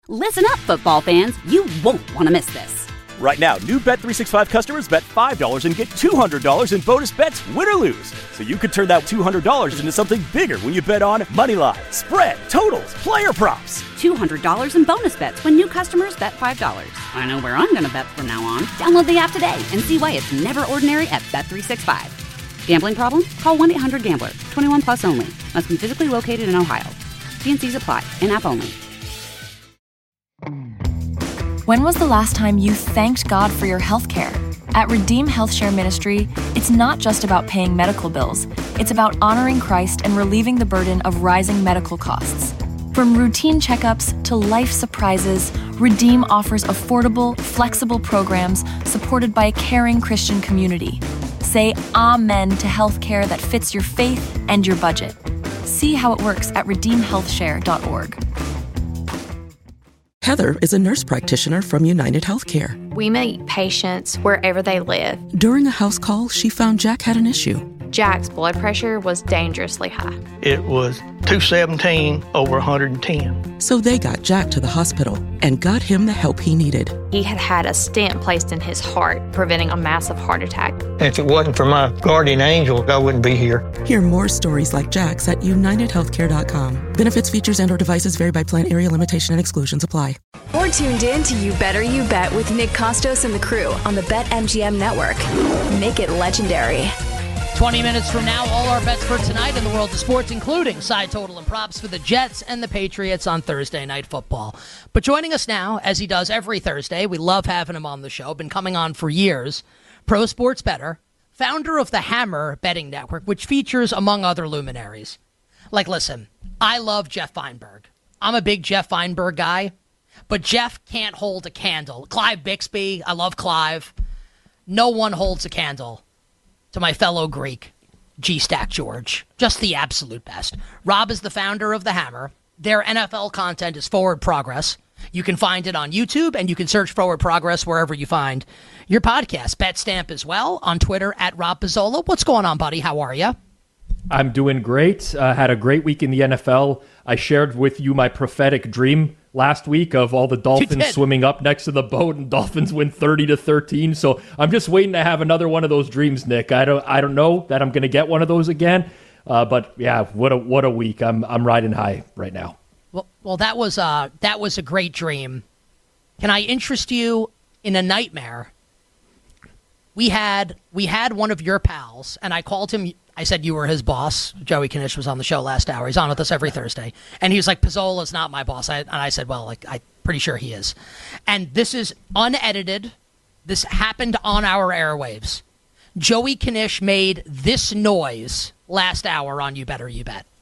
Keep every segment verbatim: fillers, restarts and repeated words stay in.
Listen up, football fans. You won't want to miss this. Right now, new Bet three sixty-five customers bet five dollars and get two hundred dollars in bonus bets, win or lose. So you could turn that two hundred dollars into something bigger when you bet on moneyline, spread, totals, player props. two hundred dollars in bonus bets when new customers bet five dollars. I know where I'm going to bet from now on. Download the app today and see why it's never ordinary at Bet three sixty-five. Gambling problem? Call one eight hundred gambler. twenty-one plus only. Must be physically located in Ohio. T and C's apply. In-app only. When was the last time you thanked God for your health care? At Redeem Health Share Ministry, it's not just about paying medical bills. It's about honoring Christ and relieving the burden of rising medical costs. From routine checkups to life surprises, Redeem offers affordable, flexible programs supported by a caring Christian community. Say amen to health care that fits your faith and your budget. See how it works at redeem health share dot org. Heather is a nurse practitioner from United Healthcare. We meet patients wherever they live. During a house call, she found Jack had an issue. Jack's blood pressure was dangerously high. It was two seventeen over one hundred ten. So they got Jack to the hospital and got him the help he needed. He had had a stent placed in his heart, preventing a massive heart attack. If it wasn't for my guardian angel, I wouldn't be here. Hear more stories like Jack's at united healthcare dot com. Benefits, features, and or devices vary by plan, area, limitation, and exclusions apply. Or tuned in to You Better You Bet with Nick Costos and the crew on the BetMGM network. Make it legendary. twenty minutes from now, all our bets for tonight in the world of sports, including side total and props for the Jets and the Patriots on Thursday Night Football. But joining us now, as he does every Thursday, we love having him on the show, been coming on for years, Pro Sports Bettor, founder of the Hammer Betting Network, which features, among other luminaries. Like, listen, I love Jeff Feinberg. I'm a big Jeff Feinberg guy, but Jeff can't hold a candle. Clive Bixby, I love Clive. No one holds a candle to my fellow Greek, G-Stack George. Just the absolute best. Rob is the founder of The Hammer. Their N F L content is Forward Progress. You can find it on YouTube, and you can search Forward Progress wherever you find your podcast. BetStamp as well on Twitter at Rob Pizzola. What's going on, buddy? How are you? I'm doing great. Uh, had a great week in the N F L. I shared with you my prophetic dream last week of all the Dolphins swimming up next to the boat, and Dolphins win thirty to thirteen. So I'm just waiting to have another one of those dreams, Nick. I don't I don't know that I'm going to get one of those again. Uh, but yeah, what a what a week. I'm I'm riding high right now. Well, well, that was uh that was a great dream. Can I interest you in a nightmare? We had we had one of your pals, and I called him. I said you were his boss. Joey Knish was on the show last hour. He's on with us every Thursday. And he was like, Pizzola's not my boss. I, and I said, well, like, I'm pretty sure he is. And this is unedited. This happened on our airwaves. Joey Knish made this noise last hour on You Better You Bet.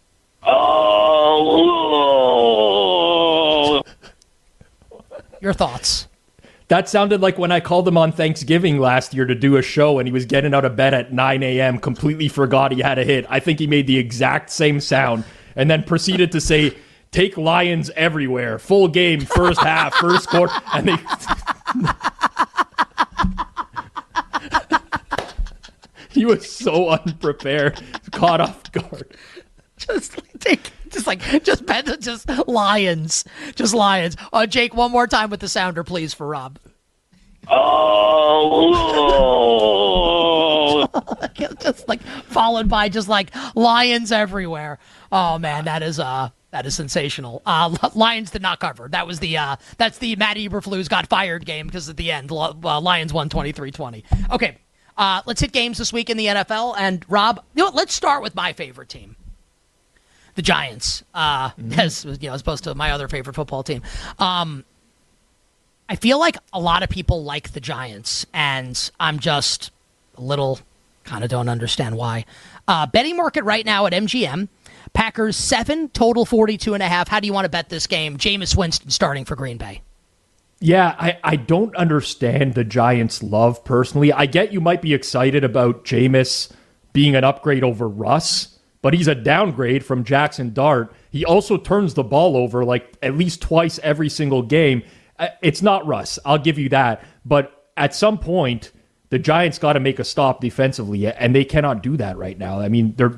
Oh! Your thoughts? That sounded like when I called him on Thanksgiving last year to do a show, and he was getting out of bed at nine a.m., completely forgot he had a hit. I think he made the exact same sound, and then proceeded to say, take Lions everywhere, full game, first half, first quarter, and they... He was so unprepared, caught off guard. Just take, just like, just just lions, just lions. Uh, Jake, one more time with the sounder, please, for Rob. Oh, just like followed by just like lions everywhere. Oh man, that is uh that is sensational. Uh, Lions did not cover. That was the uh that's the Matt Eberflus got fired game, because at the end, uh, Lions won twenty-three twenty. Okay, uh, let's hit games this week in the N F L. And Rob, you know what? Let's start with my favorite team. The Giants, uh, mm-hmm. as you know, as opposed to my other favorite football team. Um, I feel like a lot of people like the Giants, and I'm just a little kind of don't understand why. Uh, betting market right now at M G M, Packers seven, total forty-two and a half. How do you want to bet this game? Jameis Winston starting for Green Bay. Yeah, I, I don't understand the Giants' love personally. I get you might be excited about Jameis being an upgrade over Russ, but he's a downgrade from Jackson Dart. He also turns the ball over like at least twice every single game. It's not Russ, I'll give you that. But at some point, the Giants got to make a stop defensively, and they cannot do that right now. I mean, they're they're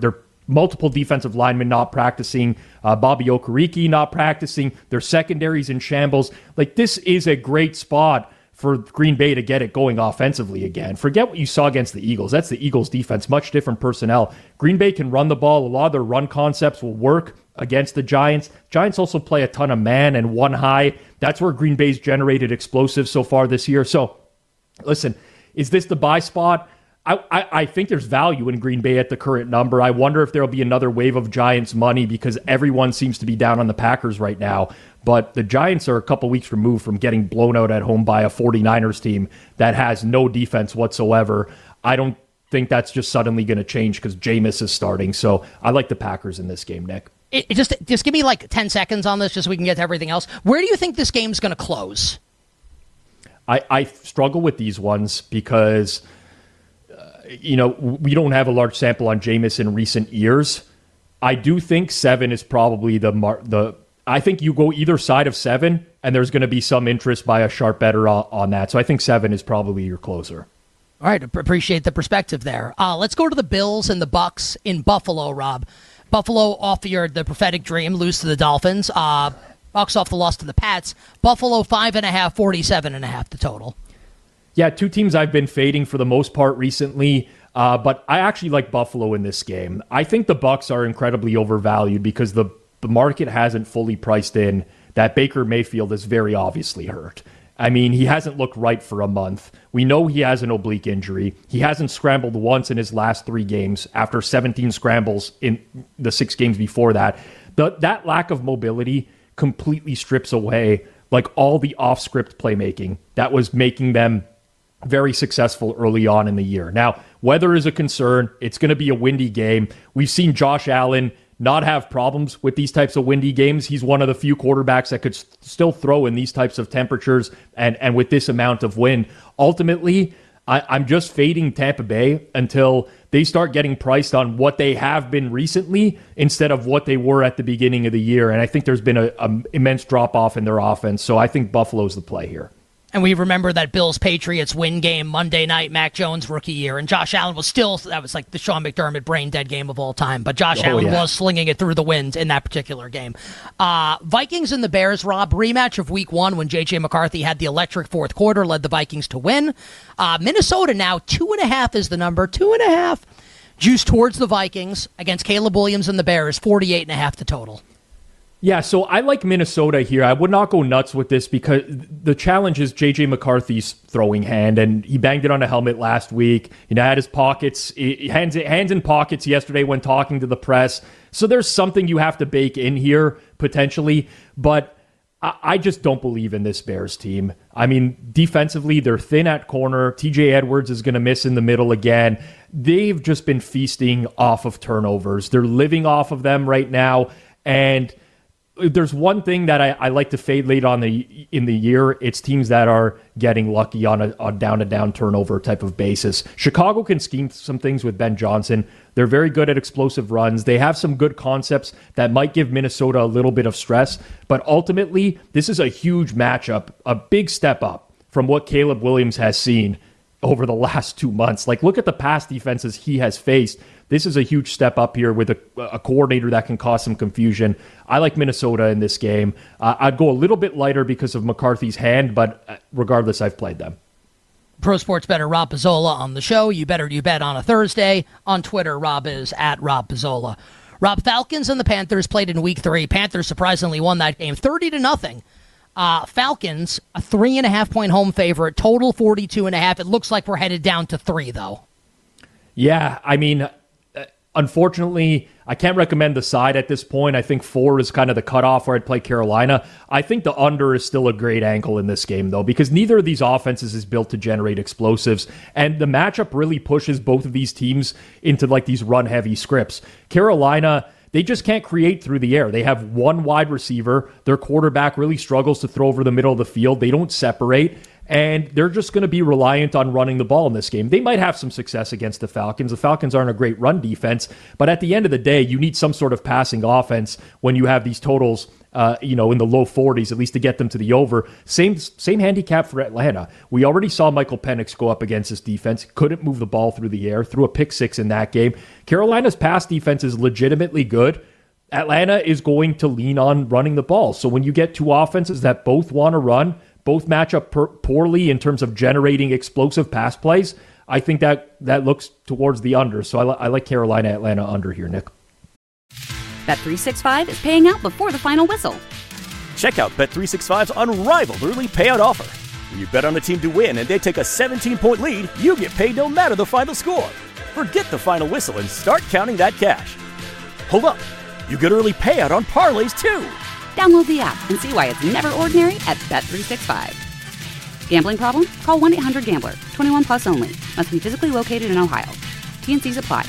multiple defensive linemen not practicing, uh, Bobby Okereke not practicing, their secondaries in shambles. Like, this is a great spot for Green Bay to get it going offensively again. Forget what you saw against the Eagles. That's the Eagles defense, much different personnel. Green Bay can run the ball. A lot of their run concepts will work against the Giants. Giants also play a ton of man and one high. That's where Green Bay's generated explosives so far this year. So, listen, is this the buy spot? I, I, I think there's value in Green Bay at the current number. I wonder if there'll be another wave of Giants money because everyone seems to be down on the Packers right now. But the Giants are a couple weeks removed from getting blown out at home by a 49ers team that has no defense whatsoever. I don't think that's just suddenly going to change because Jameis is starting. So I like the Packers in this game, Nick. It, it just, just give me like ten seconds on this just so we can get to everything else. Where do you think this game's going to close? I, I struggle with these ones because... You know, we don't have a large sample on Jameis in recent years. I do think seven is probably the mar- the. I think you go either side of seven, and there's going to be some interest by a sharp bettor on, on that. So I think seven is probably your closer. All right, appreciate the perspective there. Uh, let's go to the Bills and the Bucks in Buffalo, Rob. Buffalo off your the prophetic dream, lose to the Dolphins. Uh, Bucks off the loss to the Pats. Buffalo five and a half, forty-seven and a half the total. Yeah, two teams I've been fading for the most part recently, uh, but I actually like Buffalo in this game. I think the Bucs are incredibly overvalued because the, the market hasn't fully priced in that Baker Mayfield is very obviously hurt. I mean, he hasn't looked right for a month. We know he has an oblique injury. He hasn't scrambled once in his last three games after seventeen scrambles in the six games before that. The, that lack of mobility completely strips away like all the off-script playmaking that was making them very successful early on in the year. Now, weather is a concern. It's going to be a windy game. We've seen Josh Allen not have problems with these types of windy games. He's one of the few quarterbacks that could st- still throw in these types of temperatures and, and with this amount of wind. Ultimately, I, I'm just fading Tampa Bay until they start getting priced on what they have been recently instead of what they were at the beginning of the year. And I think there's been an immense drop-off in their offense. So I think Buffalo's the play here. And we remember that Bills-Patriots win game Monday night, Mac Jones rookie year. And Josh Allen was still, that was like the Sean McDermott brain-dead game of all time. But Josh oh, Allen yeah. was slinging it through the wind in that particular game. Uh, Vikings and the Bears, Rob, rematch of week one when J J McCarthy had the electric fourth quarter, led the Vikings to win. Uh, Minnesota now, two and a half is the number. Two and a half. Juice towards the Vikings against Caleb Williams and the Bears, forty-eight and a half the total. Yeah, so I like Minnesota here. I would not go nuts with this because the challenge is J J McCarthy's throwing hand, and he banged it on a helmet last week. You know, had his pockets, hands, hands in pockets yesterday when talking to the press. So there's something you have to bake in here, potentially. But I just don't believe in this Bears team. I mean, defensively, they're thin at corner. T J Edwards is going to miss in the middle again. They've just been feasting off of turnovers. They're living off of them right now, and there's one thing that I, I like to fade late on the in the year. It's teams that are getting lucky on a, a down-to-down turnover type of basis. Chicago can scheme some things with Ben Johnson. They're very good at explosive runs. They have some good concepts that might give Minnesota a little bit of stress. But ultimately, this is a huge matchup, a big step up from what Caleb Williams has seen over the last two months. Like, look at the past defenses he has faced. This is a huge step up here with a, a coordinator that can cause some confusion. I like Minnesota in this game. Uh, I'd go a little bit lighter because of McCarthy's hand, but regardless, I've played them. Pro Sports Bettor Rob Pizzola on the show. You better you bet on a Thursday. On Twitter, Rob is at Rob Pizzola. Rob, Falcons and the Panthers played in week three. Panthers surprisingly won that game thirty to nothing. Uh, Falcons, a three and a half point home favorite, total forty-two and a half. It looks like we're headed down to three, though. Yeah, I mean, unfortunately, I can't recommend the side at this point. I think four is kind of the cutoff where I'd play Carolina. I think the under is still a great angle in this game, though, because neither of these offenses is built to generate explosives. And the matchup really pushes both of these teams into like these run-heavy scripts. Carolina, they just can't create through the air. They have one wide receiver. Their quarterback really struggles to throw over the middle of the field. They don't separate. And they're just going to be reliant on running the ball in this game. They might have some success against the Falcons. The Falcons aren't a great run defense, but at the end of the day, you need some sort of passing offense when you have these totals uh, you know, in the low forties, at least to get them to the over. Same same handicap for Atlanta. We already saw Michael Penix go up against this defense. Couldn't move the ball through the air. Threw a pick six in that game. Carolina's pass defense is legitimately good. Atlanta is going to lean on running the ball. So when you get two offenses that both want to run, both match up per- poorly in terms of generating explosive pass plays, I think that that looks towards the under. So I, li- I like Carolina, Atlanta under here, Nick. Bet three sixty-five is paying out before the final whistle. Check out Bet three sixty-five's unrivaled early payout offer. When you bet on a team to win and they take a seventeen-point lead, you get paid no matter the final score. Forget the final whistle and start counting that cash. Hold up. You get early payout on parlays, too. Download the app and see why it's never ordinary at Bet three sixty-five. Gambling problem? Call one eight hundred gambler. twenty-one plus only. Must be physically located in Ohio. T and C's apply.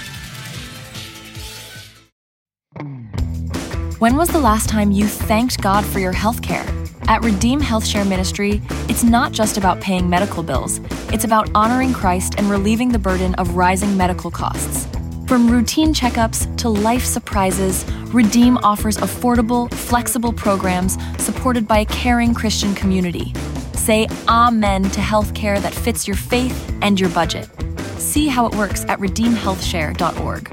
When was the last time you thanked God for your health care? At Redeem Health Share Ministry, it's not just about paying medical bills. It's about honoring Christ and relieving the burden of rising medical costs. From routine checkups to life surprises, Redeem offers affordable, flexible programs supported by a caring Christian community. Say amen to healthcare that fits your faith and your budget. See how it works at redeem health share dot org.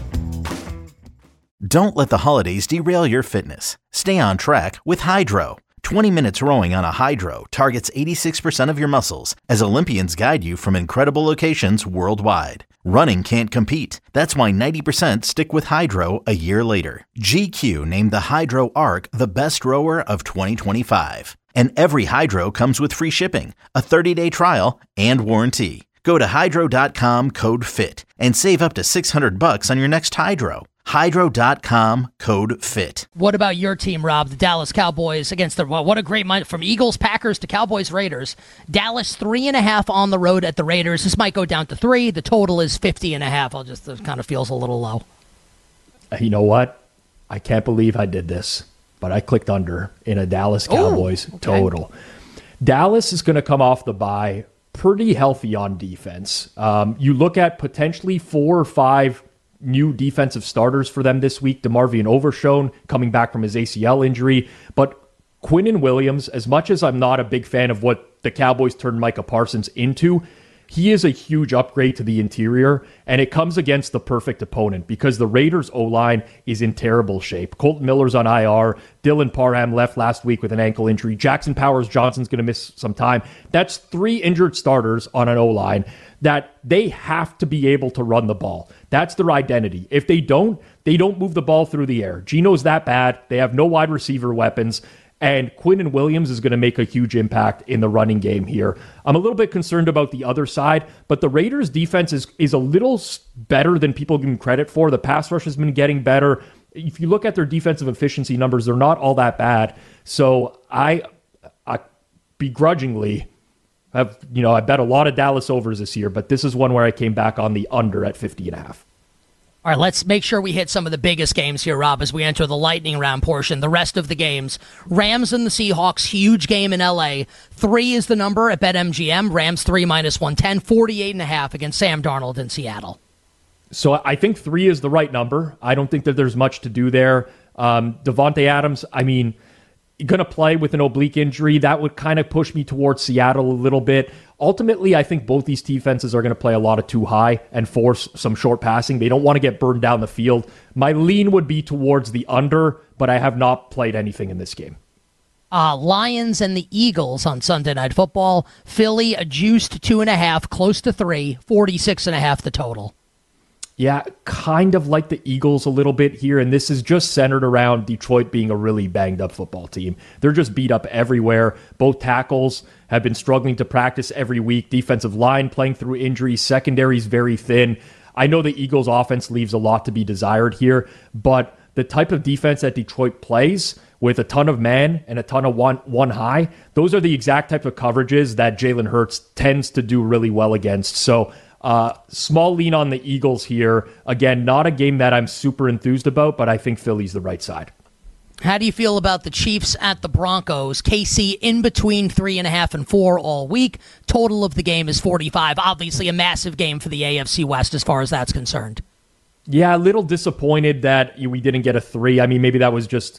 Don't let the holidays derail your fitness. Stay on track with Hydro. twenty minutes rowing on a Hydro targets eighty-six percent of your muscles as Olympians guide you from incredible locations worldwide. Running can't compete. That's why ninety percent stick with Hydro a year later. G Q named the Hydro Arc the best rower of twenty twenty-five. And every Hydro comes with free shipping, a thirty-day trial, and warranty. Go to hydro dot com, code FIT, and save up to six hundred bucks on your next Hydro. hydro dot com, code FIT. What about your team, Rob? The Dallas Cowboys against the, well, what a great month from Eagles, Packers to Cowboys, Raiders. Dallas three and a half on the road at the Raiders. This might go down to three. The total is fifty and a half. I'll just, it kind of feels a little low. You know what? I can't believe I did this, but I clicked under in a Dallas Cowboys Ooh, okay. total. Dallas is going to come off the bye pretty healthy on defense. Um, you look at potentially four or five new defensive starters for them this week. DeMarvion Overshown coming back from his A C L injury. But Quinnen Williams, as much as I'm not a big fan of what the Cowboys turned Micah Parsons into, he is a huge upgrade to the interior, and it comes against the perfect opponent because the Raiders' O-line is in terrible shape. Colton Miller's on I R. Dylan Parham left last week with an ankle injury. Jackson Powers-Johnson's going to miss some time. That's three injured starters on an O-line that they have to be able to run the ball. That's their identity. If they don't, they don't move the ball through the air. Geno's that bad. They have no wide receiver weapons. And Quinnen Williams is going to make a huge impact in the running game here. I'm a little bit concerned about the other side, but the Raiders' defense is, is a little better than people give them credit for. The pass rush has been getting better. If you look at their defensive efficiency numbers, they're not all that bad. So I, I begrudgingly have, you know, I bet a lot of Dallas overs this year, but this is one where I came back on the under at fifty and a half. All right, let's make sure we hit some of the biggest games here, Rob, as we enter the lightning round portion. The rest of the games, Rams and the Seahawks, huge game in L A. Three is the number at BetMGM. Rams three minus one ten, forty-eight and a half against Sam Darnold in Seattle. So I think three is the right number. I don't think that there's much to do there. Um, Devontae Adams, I mean, going to play with an oblique injury. That would kind of push me towards Seattle a little bit. Ultimately, I think both these defenses are going to play a lot of too high and force some short passing. They don't want to get burned down the field. My lean would be towards the under, but I have not played anything in this game. Uh, Lions and the Eagles on Sunday Night Football. Philly, a juiced two and a half, close to three, forty-six and a half the total. Yeah, kind of like the Eagles a little bit here, and this is just centered around Detroit being a really banged-up football team. They're just beat up everywhere. Both tackles have been struggling to practice every week. Defensive line playing through injuries. Secondary's very thin. I know the Eagles' offense leaves a lot to be desired here, but the type of defense that Detroit plays with a ton of man and a ton of one, one high, those are the exact type of coverages that Jalen Hurts tends to do really well against. So, Uh, small lean on the Eagles here. Again, not a game that I'm super enthused about, but I think Philly's the right side. How do you feel about the Chiefs at the Broncos? K C in between three and a half and four all week. Total of the game is forty-five. Obviously a massive game for the A F C West as far as that's concerned. Yeah, a little disappointed that we didn't get a three. I mean, maybe that was just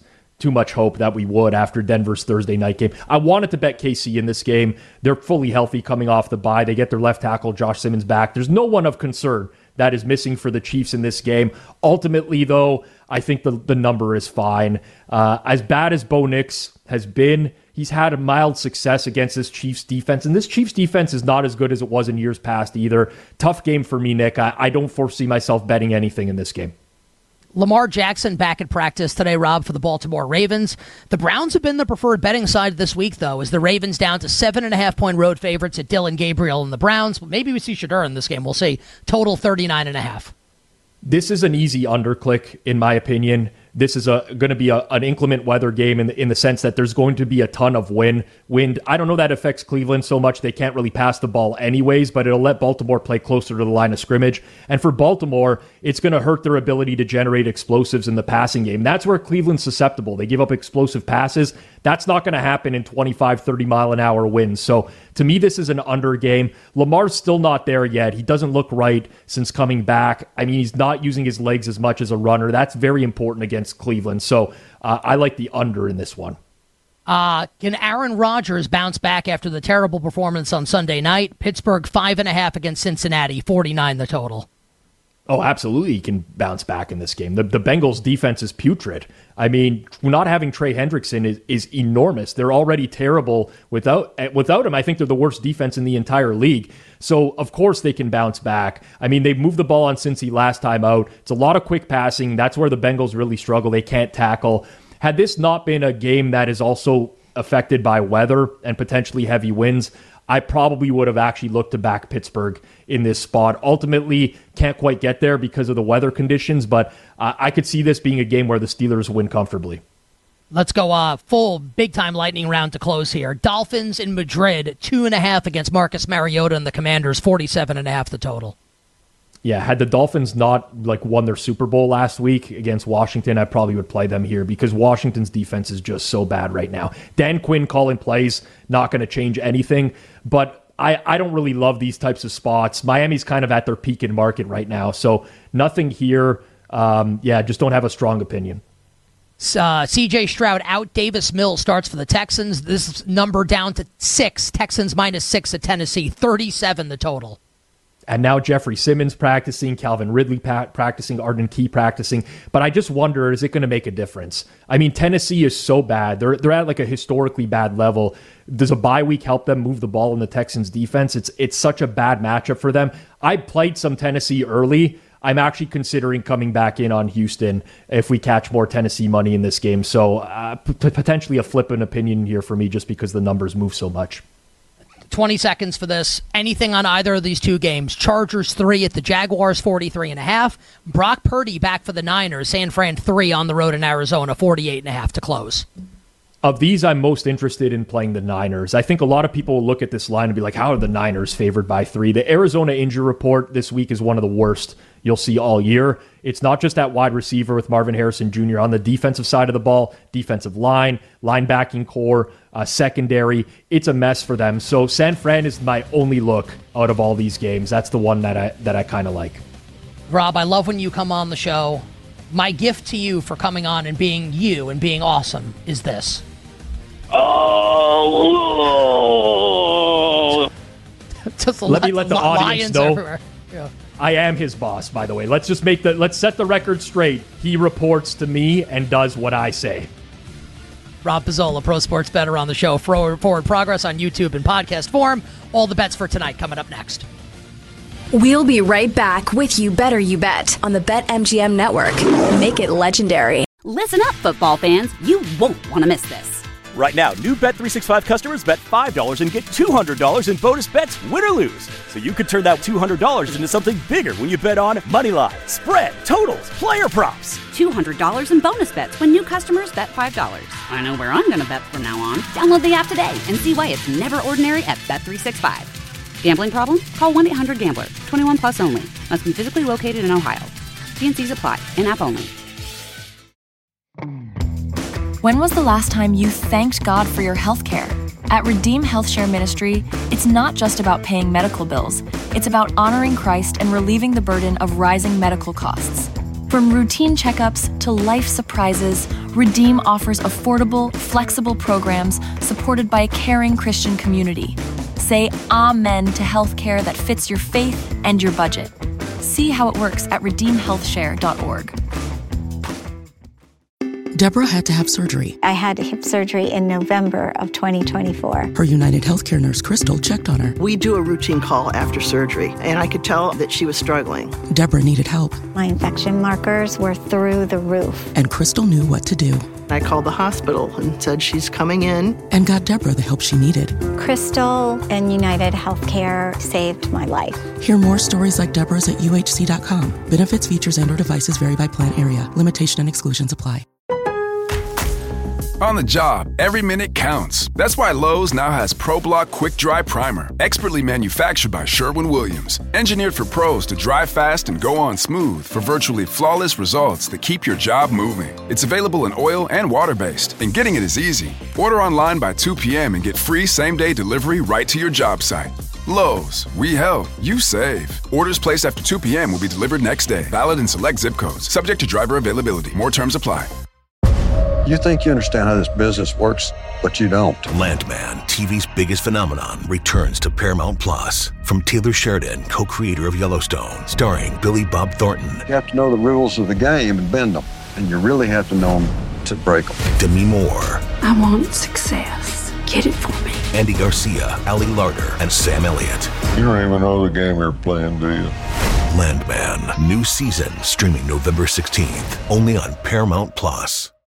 too much hope that we would after Denver's Thursday night game. I wanted to bet K C in this game. They're fully healthy coming off the bye. They get their left tackle, Josh Simmons, back. There's no one of concern that is missing for the Chiefs in this game. Ultimately, though, I think the, the number is fine. Uh, as bad as Bo Nix has been, he's had a mild success against this Chiefs defense, and this Chiefs defense is not as good as it was in years past either. Tough game for me, Nick. I, I don't foresee myself betting anything in this game. Lamar Jackson back at practice today, Rob, for the Baltimore Ravens. The Browns have been the preferred betting side this week, though, as the Ravens down to seven and a half point road favorites at Dylan Gabriel and the Browns. Maybe we see Shedeur in this game. We'll see. Total thirty-nine and a half. This is an easy underclick, in my opinion. This is a going to be a, an inclement weather game in the, in the sense that there's going to be a ton of wind. Wind. I don't know that affects Cleveland so much. They can't really pass the ball anyways, but it'll let Baltimore play closer to the line of scrimmage. And for Baltimore, it's going to hurt their ability to generate explosives in the passing game. That's where Cleveland's susceptible. They give up explosive passes. That's not going to happen in twenty-five, thirty mile an hour winds. So to me, this is an under game. Lamar's still not there yet. He doesn't look right since coming back. I mean, he's not using his legs as much as a runner. That's very important against Cleveland. So uh, I like the under in this one. Uh, can Aaron Rodgers bounce back after the terrible performance on Sunday night? Pittsburgh five and a half against Cincinnati, forty-nine the total. Oh, absolutely, he can bounce back in this game. The, the Bengals' defense is putrid. I mean, not having Trey Hendrickson is, is enormous. They're already terrible without without him. I think they're the worst defense in the entire league. So, of course, they can bounce back. I mean, they moved the ball on Cincy last time out. It's a lot of quick passing. That's where the Bengals really struggle. They can't tackle. Had this not been a game that is also affected by weather and potentially heavy winds, I probably would have actually looked to back Pittsburgh in this spot. Ultimately, can't quite get there because of the weather conditions, but uh, I could see this being a game where the Steelers win comfortably. Let's go uh, full big-time lightning round to close here. Dolphins in Madrid, two and a half against Marcus Mariota and the Commanders, forty-seven and a half the total. Yeah, had the Dolphins not like won their Super Bowl last week against Washington, I probably would play them here because Washington's defense is just so bad right now. Dan Quinn calling plays, not going to change anything, but I, I don't really love these types of spots. Miami's kind of at their peak in market right now, so nothing here. Um, yeah, just don't have a strong opinion. Uh, C J Stroud out. Davis Mills starts for the Texans. This number down to six. Texans minus six at Tennessee, thirty-seven the total. And now Jeffrey Simmons practicing, Calvin Ridley pa- practicing, Arden Key practicing. But I just wonder, is it going to make a difference? I mean, Tennessee is so bad. They're they're at like a historically bad level. Does a bye week help them move the ball in the Texans defense? It's it's such a bad matchup for them. I played some Tennessee early. I'm actually considering coming back in on Houston if we catch more Tennessee money in this game. So uh, p- potentially a flip in opinion here for me just because the numbers move so much. twenty seconds for this. Anything on either of these two games? Chargers three at the Jaguars, forty-three and a half. Brock Purdy back for the Niners. San Fran three on the road in Arizona, forty-eight and a half to close. Of these, I'm most interested in playing the Niners. I think a lot of people will look at this line and be like, how are the Niners favored by three? The Arizona injury report this week is one of the worst you'll see all year. It's not just that wide receiver with Marvin Harrison Junior on the defensive side of the ball, defensive line, linebacking core, uh, secondary. It's a mess for them. So San Fran is my only look out of all these games. That's the one that I that I kind of like. Rob, I love when you come on the show. My gift to you for coming on and being you and being awesome is this. Oh! Just let me let the audience know. Everywhere. Yeah. I am his boss, by the way. Let's just make the let's set the record straight. He reports to me and does what I say. Rob Pizzola, Pro Sports Bettor on the show. Forward, forward Progress on YouTube and podcast form. All the bets for tonight coming up next. We'll be right back with You Better You Bet on the BetMGM Network. Make it legendary. Listen up, football fans. You won't want to miss this. Right now, new Bet three sixty-five customers bet five dollars and get two hundred dollars in bonus bets, win or lose. So you could turn that two hundred dollars into something bigger when you bet on moneyline, spread, totals, player props. two hundred dollars in bonus bets when new customers bet five dollars. I know where I'm going to bet from now on. Download the app today and see why it's never ordinary at Bet three sixty-five. Gambling problem? Call one eight hundred gambler. twenty-one plus only. Must be physically located in Ohio. T and C's apply. In-app only. When was the last time you thanked God for your health care? At Redeem Health Share Ministry, it's not just about paying medical bills. It's about honoring Christ and relieving the burden of rising medical costs. From routine checkups to life surprises, Redeem offers affordable, flexible programs supported by a caring Christian community. Say amen to healthcare that fits your faith and your budget. See how it works at redeem health share dot org. Deborah had to have surgery. I had hip surgery in November of twenty twenty-four. Her United Healthcare nurse, Crystal, checked on her. We do a routine call after surgery, and I could tell that she was struggling. Deborah needed help. My infection markers were through the roof. And Crystal knew what to do. I called the hospital and said she's coming in. And got Deborah the help she needed. Crystal and United Healthcare saved my life. Hear more stories like Deborah's at U H C dot com. Benefits, features, and or devices vary by plan area. Limitation and exclusions apply. On the job, every minute counts. That's why Lowe's now has ProBlock Quick Dry Primer, expertly manufactured by Sherwin-Williams. Engineered for pros to dry fast and go on smooth for virtually flawless results that keep your job moving. It's available in oil and water-based, and getting it is easy. Order online by two p.m. and get free same-day delivery right to your job site. Lowe's, we help, you save. Orders placed after two p.m. will be delivered next day. Valid in select zip codes. Subject to driver availability. More terms apply. You think you understand how this business works, but you don't. Landman, T V's biggest phenomenon, returns to Paramount Plus. From Taylor Sheridan, co-creator of Yellowstone, starring Billy Bob Thornton. You have to know the rules of the game and bend them, and you really have to know them to break them. Demi Moore. I want success. Get it for me. Andy Garcia, Ali Larter, and Sam Elliott. You don't even know the game you're playing, do you? Landman, new season, streaming November sixteenth, only on Paramount Plus.